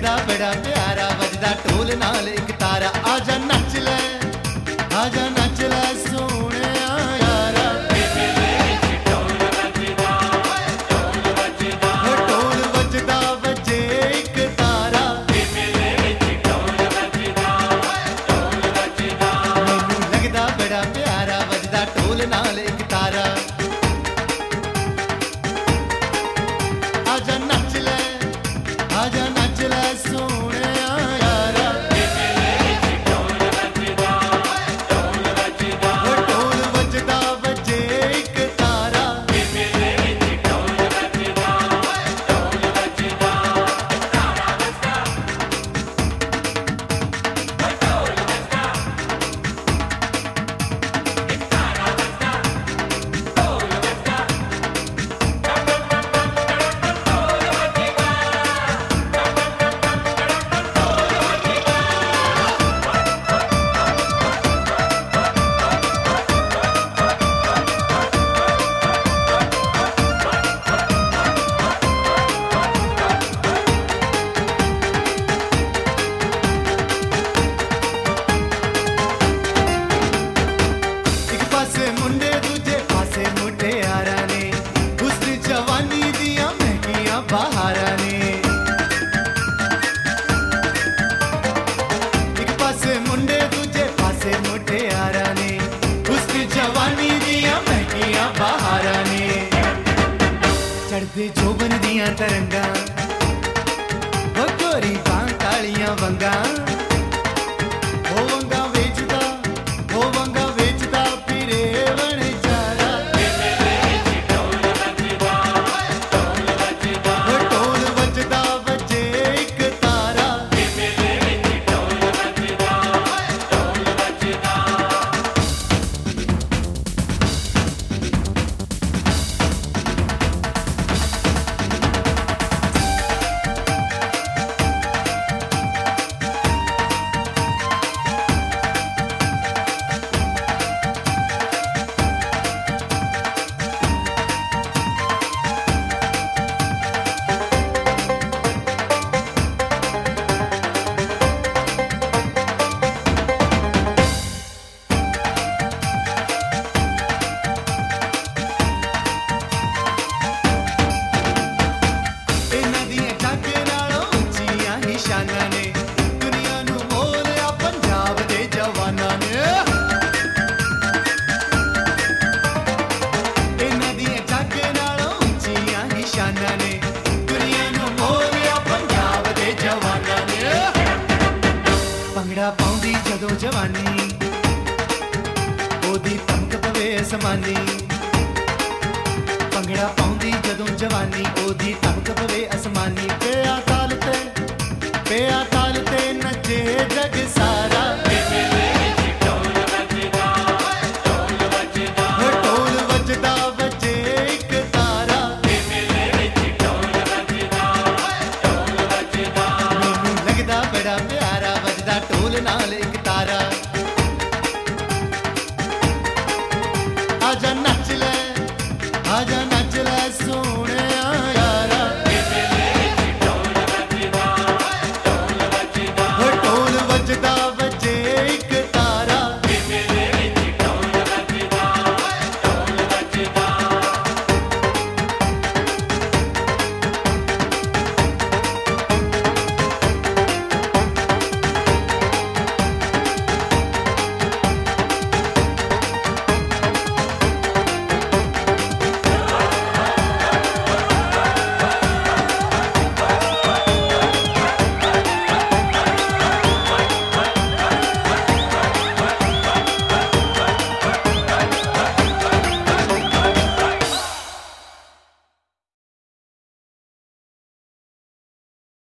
लगदा बड़ा प्यारा वजदा ढोल नाल एक तारा आजा नच ले सोहणिया यारा ढोल वजदा वजे एक तारा मैनू लगदा बड़ा प्यारा वजदा ढोल नाल एक तारा आजा नच ले सोहणिया यारा ढोल वजदा वजे एक तारा मुंडे दूजे पासे मुटियारा ने हुस्न जवानी दिया महंगिया बहारा ने एक पासे मुंडे दूजे पासे मुटियारा ने हुस्न जवानी दिया महंगिया बहारा ने चढ़दे जोबन दिया तरंगा गोरी बां कालियां वंगा भंगड़ा पाउंदी जदों जवानी ओदी तमक पवे असमानी भंगड़ा पाउंदी जदों जवानी ओदी तमक पवे असमानी पिया ताल ते नचे जग सारा ढोल वजदा वजे एक तारा मैनू लगदा बड़ा प्यारा वजदा ढोल नाल एक